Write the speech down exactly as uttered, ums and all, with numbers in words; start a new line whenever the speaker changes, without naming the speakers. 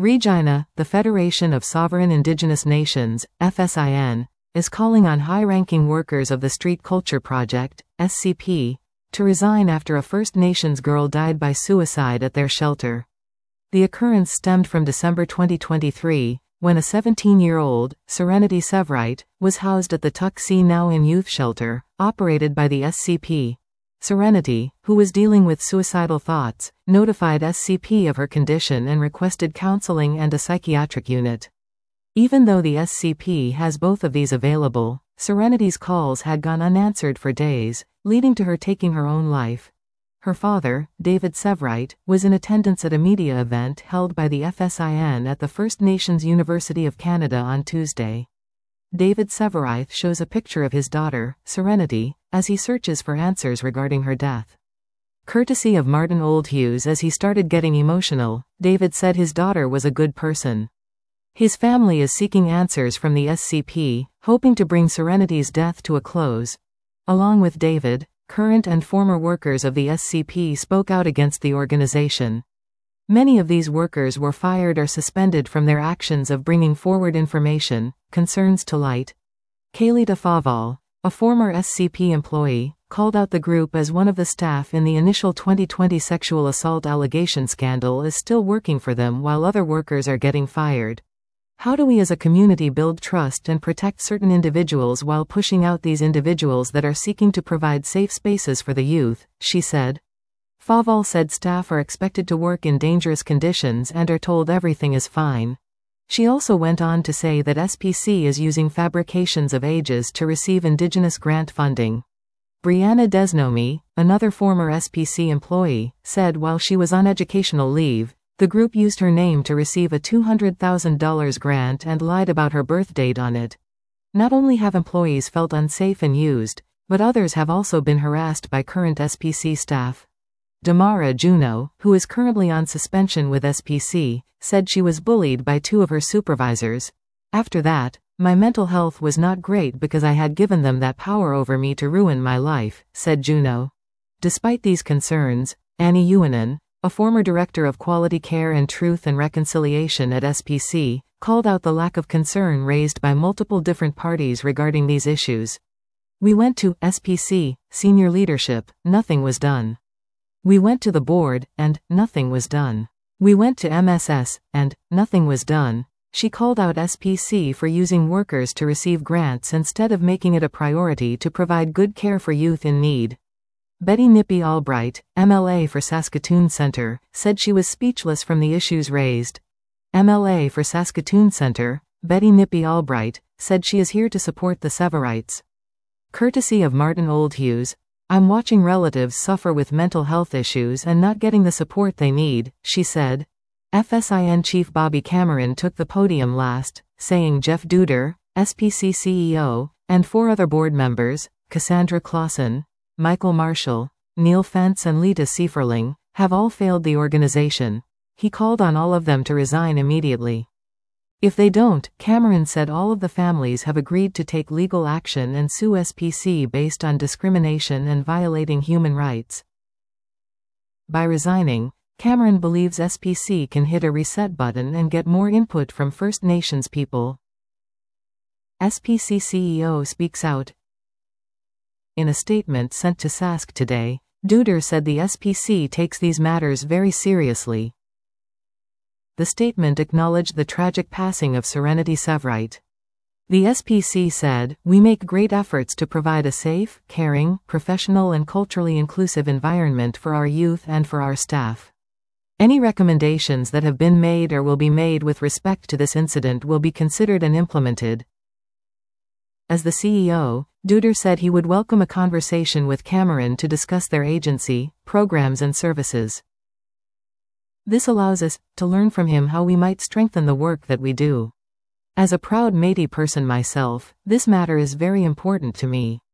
Regina, the Federation of Sovereign Indigenous Nations, F S I N, is calling on high-ranking workers of the Street Culture Project, S C P, to resign after a First Nations girl died by suicide at their shelter. The occurrence stemmed from December twenty twenty-three, when a seventeen-year-old, Serenity Severite, was housed at the Tuck-See Now-In Youth Shelter, operated by the S C P. Serenity, who was dealing with suicidal thoughts, notified S C P of her condition and requested counseling and a psychiatric unit. Even though the S C P has both of these available, Serenity's calls had gone unanswered for days, leading to her taking her own life. Her father, David Severite, was in attendance at a media event held by the F S I N at the First Nations University of Canada on Tuesday. David Severite shows a picture of his daughter, Serenity, as he searches for answers regarding her death. Courtesy of Martin Oldhughes. As he started getting emotional, David said his daughter was a good person. His family is seeking answers from the S C P, hoping to bring Serenity's death to a close. Along with David, current and former workers of the S C P spoke out against the organization. Many of these workers were fired or suspended from their actions of bringing forward information, concerns to light. Kayleigh Faval, a former S C P employee, called out the group as one of the staff in the initial twenty twenty sexual assault allegation scandal is still working for them while other workers are getting fired. How do we as a community build trust and protect certain individuals while pushing out these individuals that are seeking to provide safe spaces for the youth, she said. Faval said staff are expected to work in dangerous conditions and are told everything is fine. She also went on to say that S P C is using fabrications of ages to receive Indigenous grant funding. Brianna Desnomi, another former S P C employee, said while she was on educational leave, the group used her name to receive a two hundred thousand dollars grant and lied about her birth date on it. Not only have employees felt unsafe and used, but others have also been harassed by current S P C staff. Damara Juno, who is currently on suspension with S P C, said she was bullied by two of her supervisors. After that, my mental health was not great because I had given them that power over me to ruin my life, said Juno. Despite these concerns, Annie Uinen, a former director of Quality Care and Truth and Reconciliation at S P C, called out the lack of concern raised by multiple different parties regarding these issues. We went to S P C, senior leadership, nothing was done. We went to the board, and nothing was done. We went to M S S, and nothing was done. She called out S P C for using workers to receive grants instead of making it a priority to provide good care for youth in need. Betty Nippy Albright, M L A for Saskatoon Centre, said she was speechless from the issues raised. M L A for Saskatoon Centre, Betty Nippy Albright, said she is here to support the Severites. Courtesy of Martin Oldhughes, I'm watching relatives suffer with mental health issues and not getting the support they need, she said. F S I N Chief Bobby Cameron took the podium last, saying Jeff Duder, S P C C E O, and four other board members, Cassandra Clausen, Michael Marshall, Neil Fentz and Lita Sieferling, have all failed the organization. He called on all of them to resign immediately. If they don't, Cameron said all of the families have agreed to take legal action and sue S P C based on discrimination and violating human rights. By resigning, Cameron believes S P C can hit a reset button and get more input from First Nations people. S P C C E O speaks out. In a statement sent to Sask today, Duder said the S P C takes these matters very seriously. The statement acknowledged the tragic passing of Serenity Severite. The S P C said, "We make great efforts to provide a safe, caring, professional and culturally inclusive environment for our youth and for our staff. Any recommendations that have been made or will be made with respect to this incident will be considered and implemented." As the C E O, Duder said he would welcome a conversation with Cameron to discuss their agency, programs and services. This allows us to learn from him how we might strengthen the work that we do. As a proud Métis person myself, this matter is very important to me.